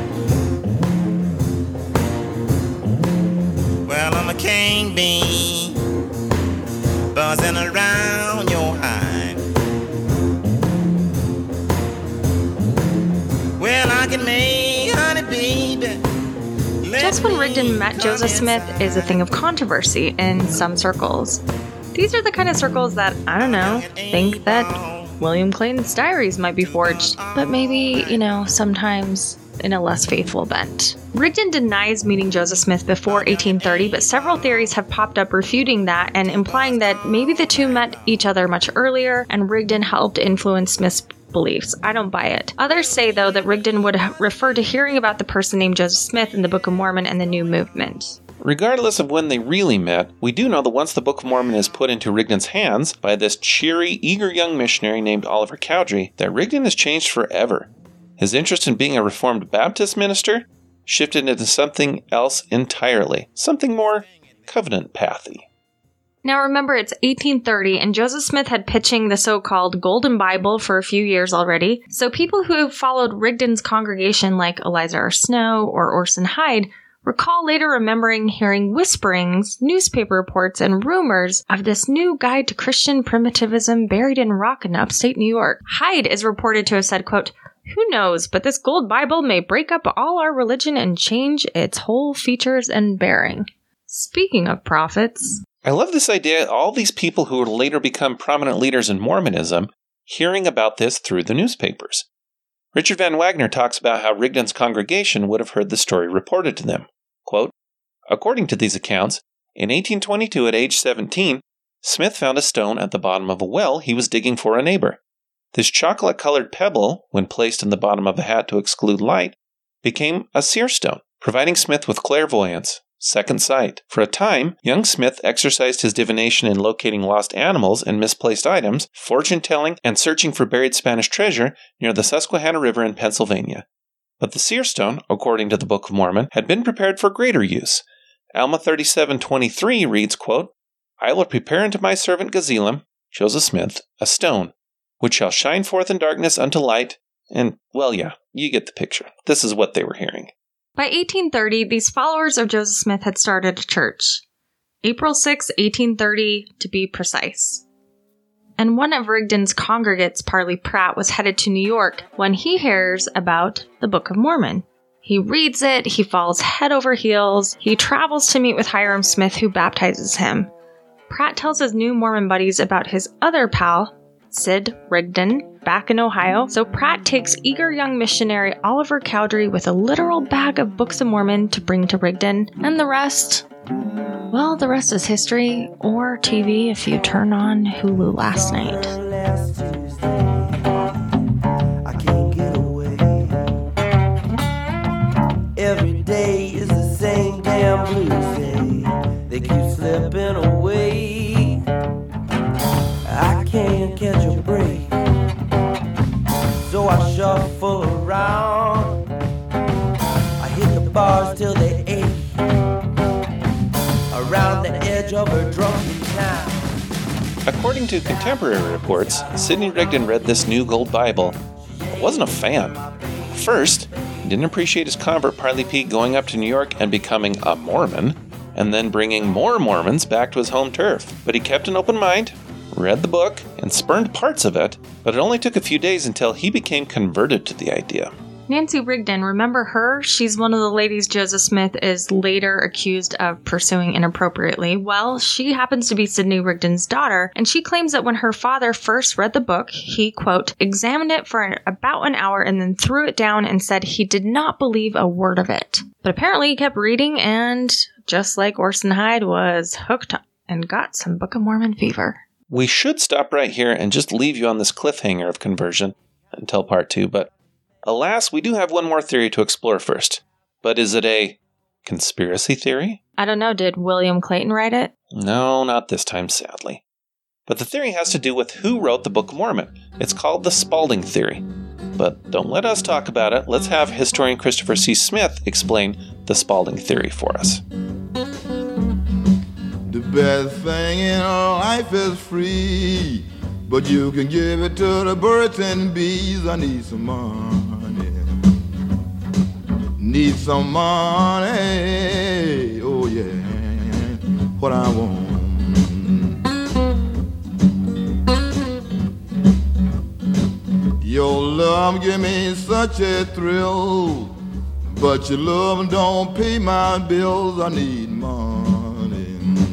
Well, I'm a king bee, buzzing around your hive. Well, I can make honey, baby. Just when Rigdon met Joseph Smith is a thing of controversy in some circles. These are the kind of circles that, I don't know, think that William Clayton's diaries might be forged, but maybe, you know, sometimes in a less faithful bent. Rigdon denies meeting Joseph Smith before eighteen thirty, but several theories have popped up refuting that and implying that maybe the two met each other much earlier and Rigdon helped influence Smith's beliefs. I don't buy it. Others say, though, that Rigdon would refer to hearing about the person named Joseph Smith in the Book of Mormon and the New Movement. Regardless of when they really met, we do know that once the Book of Mormon is put into Rigdon's hands by this cheery, eager young missionary named Oliver Cowdery, that Rigdon has changed forever. His interest in being a Reformed Baptist minister shifted into something else entirely, something more covenant-pathy. Now remember, it's eighteen thirty, and Joseph Smith had pitching the so-called Golden Bible for a few years already, so people who followed Rigdon's congregation like Eliza R. Snow or Orson Hyde recall later remembering hearing whisperings, newspaper reports, and rumors of this new guide to Christian primitivism buried in rock in upstate New York. Hyde is reported to have said, quote, "Who knows, but this gold Bible may break up all our religion and change its whole features and bearing." Speaking of prophets... I love this idea, all these people who would later become prominent leaders in Mormonism, hearing about this through the newspapers. Richard Van Wagner talks about how Rigdon's congregation would have heard the story reported to them. Quote, "According to these accounts, in eighteen twenty-two at age seventeen, Smith found a stone at the bottom of a well he was digging for a neighbor. This chocolate-colored pebble, when placed in the bottom of a hat to exclude light, became a seer stone, providing Smith with clairvoyance, second sight. For a time, young Smith exercised his divination in locating lost animals and misplaced items, fortune-telling, and searching for buried Spanish treasure near the Susquehanna River in Pennsylvania. But the seer stone, according to the Book of Mormon, had been prepared for greater use. Alma thirty-seven twenty-three reads, quote, I will prepare unto my servant Gazelem, Joseph Smith, a stone, which shall shine forth in darkness unto light, and, well, yeah, you get the picture. This is what they were hearing. By eighteen thirty, these followers of Joseph Smith had started a church. April sixth, eighteen thirty, to be precise. And one of Rigdon's congregates, Parley Pratt, was headed to New York when he hears about the Book of Mormon. He reads it, he falls head over heels, he travels to meet with Hyrum Smith, who baptizes him. Pratt tells his new Mormon buddies about his other pal, Sid Rigdon, back in Ohio, so Pratt takes eager young missionary Oliver Cowdery with a literal bag of Books of Mormon to bring to Rigdon, and the rest, well, the rest is history, or T V if you turn on Hulu last night. Last Tuesday, I can't get away. Every day is the same damn blues day. They keep slipping away. I can't catch a break, so I shuffle around. I hit the bars till they ache, around the edge of a drunken town. According to contemporary reports, Sidney Rigdon read this new gold Bible, but wasn't a fan. First, he didn't appreciate his convert Parley Pete going up to New York and becoming a Mormon, and then bringing more Mormons back to his home turf. But he kept an open mind, read the book, and spurned parts of it, but it only took a few days until he became converted to the idea. Nancy Rigdon, remember her? She's one of the ladies Joseph Smith is later accused of pursuing inappropriately. Well, she happens to be Sidney Rigdon's daughter, and she claims that when her father first read the book, he, quote, examined it for an, about an hour and then threw it down and said he did not believe a word of it. But apparently he kept reading and, just like Orson Hyde, was hooked and got some Book of Mormon fever. We should stop right here and just leave you on this cliffhanger of conversion until part two, but alas, we do have one more theory to explore first. But is it a conspiracy theory? I don't know, did William Clayton write it? No, not this time, sadly. But the theory has to do with who wrote the Book of Mormon. It's called the Spalding Theory. But don't let us talk about it. Let's have historian Christopher C. Smith explain the Spalding Theory for us. The best thing in life is free, but you can give it to the birds and bees. I need some money, need some money, oh yeah, what I want. Your love give me such a thrill, but your love don't pay my bills. I need money,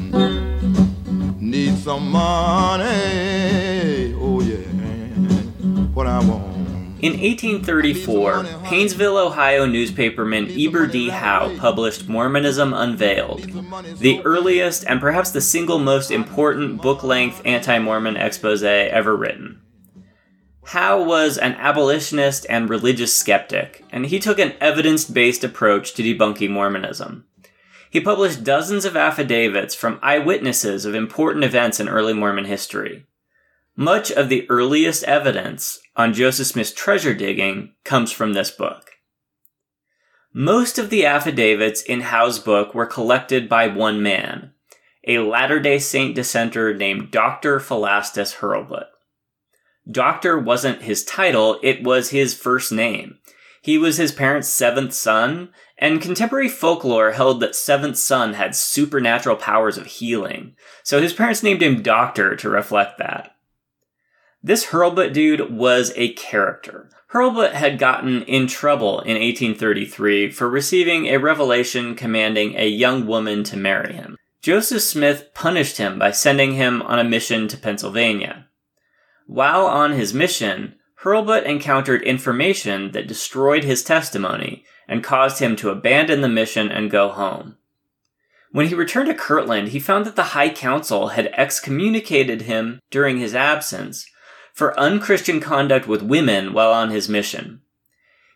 need some money, oh yeah, what I want. In eighteen thirty-four, Painesville, Ohio newspaperman Eber D. Howe published Mormonism Unveiled, the earliest and perhaps the single most important book-length anti-Mormon expose ever written. Howe was an abolitionist and religious skeptic, and he took an evidence-based approach to debunking Mormonism. He published dozens of affidavits from eyewitnesses of important events in early Mormon history. Much of the earliest evidence on Joseph Smith's treasure digging comes from this book. Most of the affidavits in Howe's book were collected by one man, a Latter-day Saint dissenter named Doctor Philastus Hurlbut. Doctor wasn't his title, it was his first name. He was his parents' seventh son, and contemporary folklore held that seventh son had supernatural powers of healing, so his parents named him Doctor to reflect that. This Hurlbut dude was a character. Hurlbut had gotten in trouble in eighteen thirty-three for receiving a revelation commanding a young woman to marry him. Joseph Smith punished him by sending him on a mission to Pennsylvania. While on his mission, Hurlbut encountered information that destroyed his testimony and caused him to abandon the mission and go home. When he returned to Kirtland, he found that the High Council had excommunicated him during his absence for unchristian conduct with women while on his mission.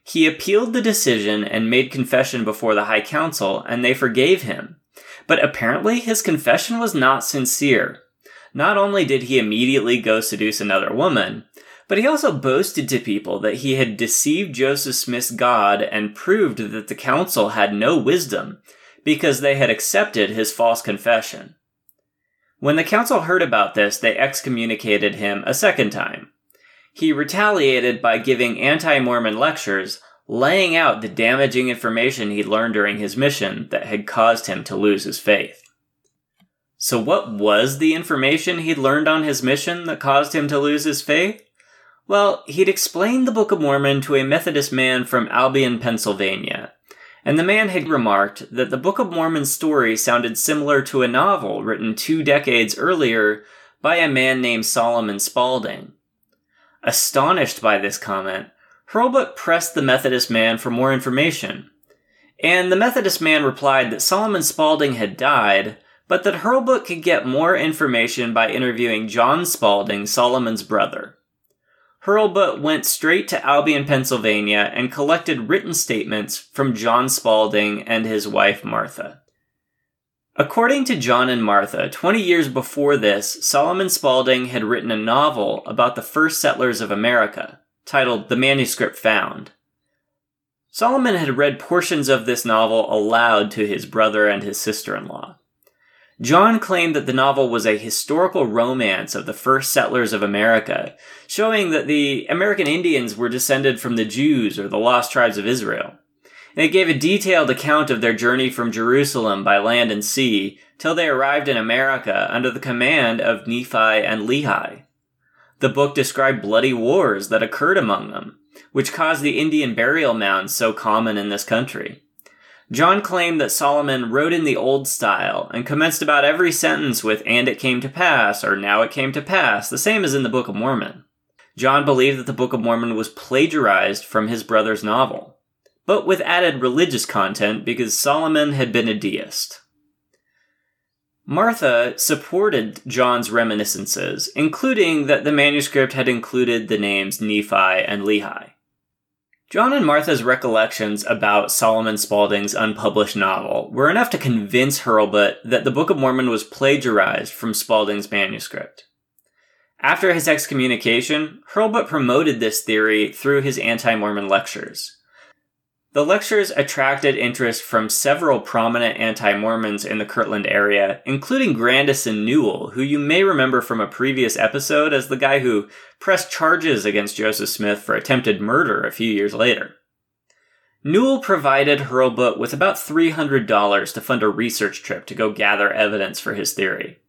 He appealed the decision and made confession before the High Council, and they forgave him. But apparently his confession was not sincere. Not only did he immediately go seduce another woman, but he also boasted to people that he had deceived Joseph Smith's God and proved that the council had no wisdom, because they had accepted his false confession. When the council heard about this, they excommunicated him a second time. He retaliated by giving anti-Mormon lectures, laying out the damaging information he'd learned during his mission that had caused him to lose his faith. So what was the information he'd learned on his mission that caused him to lose his faith? Well, he'd explained the Book of Mormon to a Methodist man from Albion, Pennsylvania, and the man had remarked that the Book of Mormon's story sounded similar to a novel written two decades earlier by a man named Solomon Spaulding. Astonished by this comment, Hurlbut pressed the Methodist man for more information, and the Methodist man replied that Solomon Spaulding had died, but that Hurlbut could get more information by interviewing John Spaulding, Solomon's brother. Hurlbut went straight to Albion, Pennsylvania, and collected written statements from John Spaulding and his wife Martha. According to John and Martha, twenty years before this, Solomon Spaulding had written a novel about the first settlers of America, titled The Manuscript Found. Solomon had read portions of this novel aloud to his brother and his sister-in-law. John claimed that the novel was a historical romance of the first settlers of America, showing that the American Indians were descended from the Jews or the lost tribes of Israel. And it gave a detailed account of their journey from Jerusalem by land and sea till they arrived in America under the command of Nephi and Lehi. The book described bloody wars that occurred among them, which caused the Indian burial mounds so common in this country. John claimed that Solomon wrote in the old style and commenced about every sentence with "and it came to pass" or "now it came to pass," the same as in the Book of Mormon. John believed that the Book of Mormon was plagiarized from his brother's novel, but with added religious content because Solomon had been a deist. Martha supported John's reminiscences, including that the manuscript had included the names Nephi and Lehi. John and Martha's recollections about Solomon Spaulding's unpublished novel were enough to convince Hurlbut that the Book of Mormon was plagiarized from Spaulding's manuscript. After his excommunication, Hurlbut promoted this theory through his anti-Mormon lectures. The lectures attracted interest from several prominent anti-Mormons in the Kirtland area, including Grandison Newell, who you may remember from a previous episode as the guy who pressed charges against Joseph Smith for attempted murder a few years later. Newell provided Hurlbut with about three hundred dollars to fund a research trip to go gather evidence for his theory.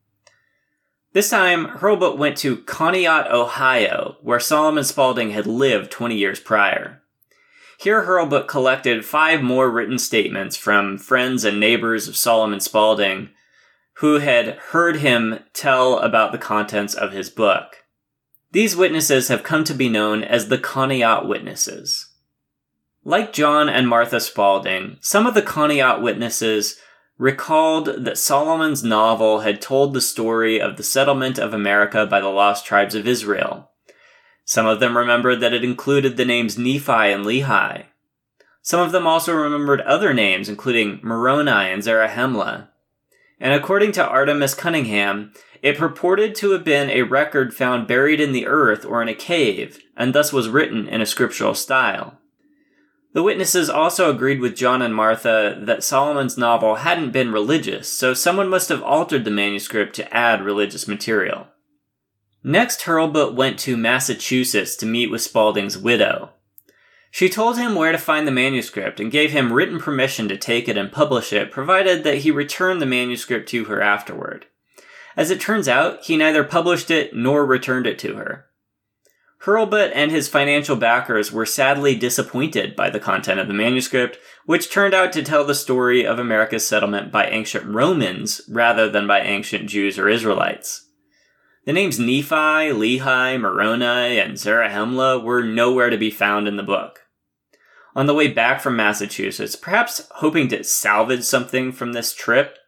This time, Hurlbut went to Conneaut, Ohio, where Solomon Spaulding had lived twenty years prior. Here Hurlbut collected five more written statements from friends and neighbors of Solomon Spaulding who had heard him tell about the contents of his book. These witnesses have come to be known as the Conneaut Witnesses. Like John and Martha Spaulding, some of the Conneaut witnesses recalled that Solomon's novel had told the story of the settlement of America by the lost tribes of Israel. Some of them remembered that it included the names Nephi and Lehi. Some of them also remembered other names, including Moroni and Zarahemla. And according to Artemis Cunningham, it purported to have been a record found buried in the earth or in a cave, and thus was written in a scriptural style. The witnesses also agreed with John and Martha that Solomon's novel hadn't been religious, so someone must have altered the manuscript to add religious material. Next, Hurlbut went to Massachusetts to meet with Spaulding's widow. She told him where to find the manuscript and gave him written permission to take it and publish it, provided that he returned the manuscript to her afterward. As it turns out, he neither published it nor returned it to her. Hurlbut and his financial backers were sadly disappointed by the content of the manuscript, which turned out to tell the story of America's settlement by ancient Romans rather than by ancient Jews or Israelites. The names Nephi, Lehi, Moroni, and Zarahemla were nowhere to be found in the book. On the way back from Massachusetts, perhaps hoping to salvage something from this trip,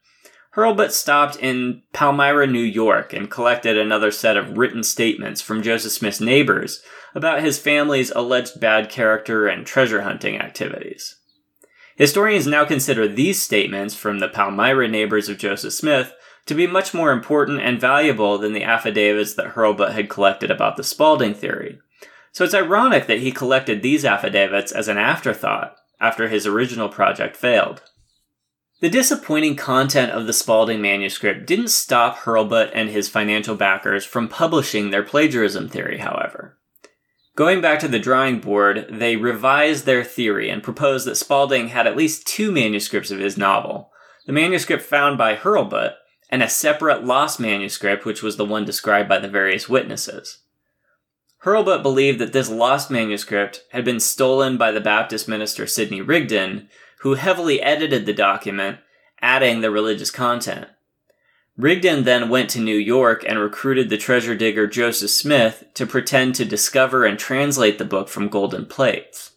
Hurlbut stopped in Palmyra, New York, and collected another set of written statements from Joseph Smith's neighbors about his family's alleged bad character and treasure hunting activities. Historians now consider these statements from the Palmyra neighbors of Joseph Smith to be much more important and valuable than the affidavits that Hurlbut had collected about the Spalding theory. So it's ironic that he collected these affidavits as an afterthought after his original project failed. The disappointing content of the Spalding manuscript didn't stop Hurlbut and his financial backers from publishing their plagiarism theory, however. Going back to the drawing board, they revised their theory and proposed that Spalding had at least two manuscripts of his novel, the manuscript found by Hurlbut and a separate lost manuscript, which was the one described by the various witnesses. Hurlbut believed that this lost manuscript had been stolen by the Baptist minister Sidney Rigdon, who heavily edited the document, adding the religious content. Rigdon then went to New York and recruited the treasure digger Joseph Smith to pretend to discover and translate the book from golden plates.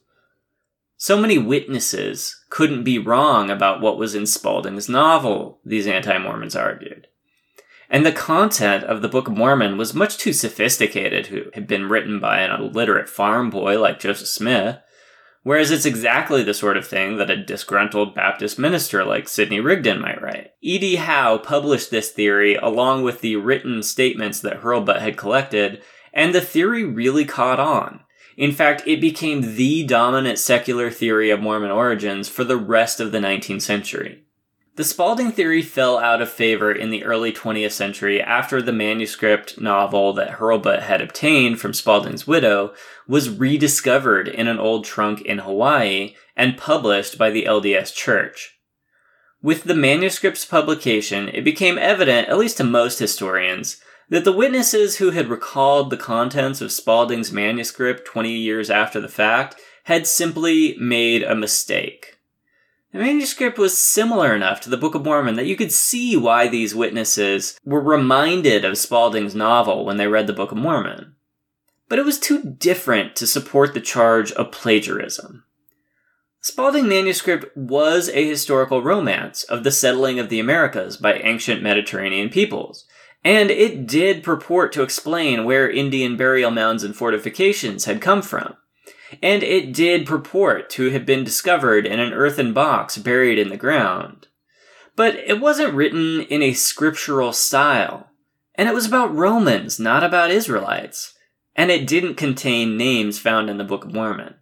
So many witnesses couldn't be wrong about what was in Spalding's novel, these anti-Mormons argued. And the content of the Book of Mormon was much too sophisticated to have been written by an illiterate farm boy like Joseph Smith, whereas it's exactly the sort of thing that a disgruntled Baptist minister like Sidney Rigdon might write. E D. Howe published this theory along with the written statements that Hurlbut had collected, and the theory really caught on. In fact, it became the dominant secular theory of Mormon origins for the rest of the nineteenth century. The Spalding theory fell out of favor in the early twentieth century after the manuscript novel that Hurlbut had obtained from Spalding's widow was rediscovered in an old trunk in Hawaii and published by the L D S Church. With the manuscript's publication, it became evident, at least to most historians, that the witnesses who had recalled the contents of Spalding's manuscript twenty years after the fact had simply made a mistake. The manuscript was similar enough to the Book of Mormon that you could see why these witnesses were reminded of Spalding's novel when they read the Book of Mormon. But it was too different to support the charge of plagiarism. The Spalding manuscript was a historical romance of the settling of the Americas by ancient Mediterranean peoples, and it did purport to explain where Indian burial mounds and fortifications had come from. And it did purport to have been discovered in an earthen box buried in the ground. But it wasn't written in a scriptural style. And it was about Romans, not about Israelites. And it didn't contain names found in the Book of Mormon.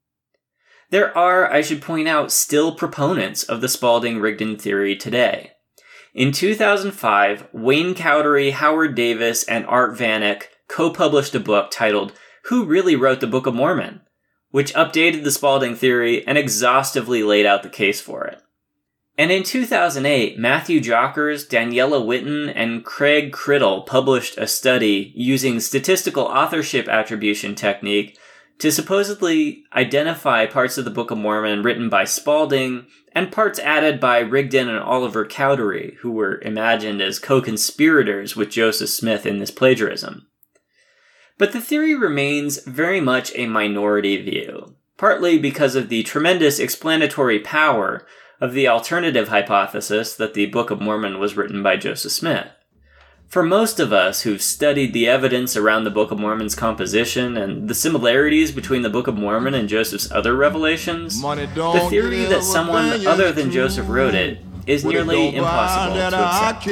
There are, I should point out, still proponents of the Spalding-Rigdon theory today. In two thousand five, Wayne Cowdery, Howard Davis, and Art Vanek co-published a book titled Who Really Wrote the Book of Mormon?, which updated the Spalding theory and exhaustively laid out the case for it. And in two thousand eight, Matthew Jockers, Daniela Witten, and Craig Criddle published a study using statistical authorship attribution technique to supposedly identify parts of the Book of Mormon written by Spalding and parts added by Rigdon and Oliver Cowdery, who were imagined as co-conspirators with Joseph Smith in this plagiarism. But the theory remains very much a minority view, partly because of the tremendous explanatory power of the alternative hypothesis that the Book of Mormon was written by Joseph Smith. For most of us who've studied the evidence around the Book of Mormon's composition and the similarities between the Book of Mormon and Joseph's other revelations, the theory that someone other than Joseph wrote it is nearly impossible to accept.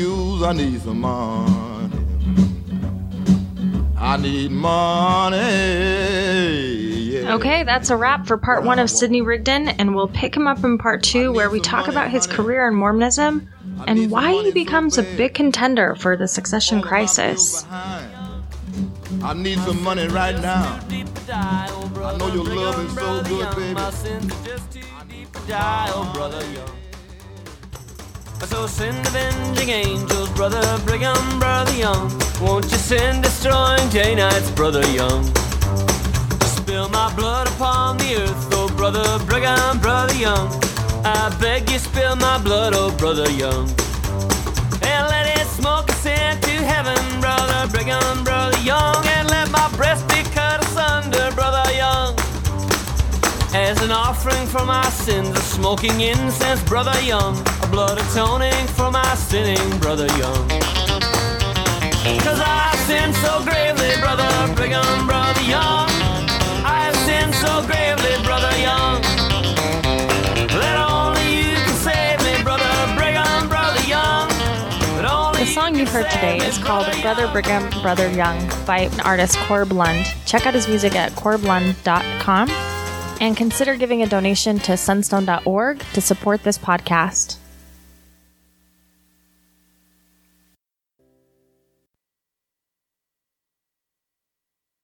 I need money. Yeah. Okay, that's a wrap for part one of Sidney Rigdon, and we'll pick him up in part two where we talk about his career in Mormonism and why he becomes a big contender for the succession crisis. I need some money right now. I know your love is so good, baby. So send avenging angels, Brother Brigham, Brother Young. Won't you send destroying J-Knights, Brother Young? Spill my blood upon the earth, oh Brother Brigham, Brother Young. I beg you spill my blood, oh Brother Young. And let it smoke ascend to heaven, Brother Brigham, Brother Young. And let my breast be cut asunder, Brother Young, as an offering offering for my sins, a smoking incense, Brother Young, a blood atoning for my sinning, Brother Young. Cause I sinned so gravely, Brother Brigham, Brother Young. I have sinned so gravely, Brother Young, that only you can save me, Brother Brigham, Brother Young. The song you heard today is called Brother Brigham, Brother Young by an artist Corb Lund. Check out his music at corb lund dot com and consider giving a donation to sunstone dot org to support this podcast.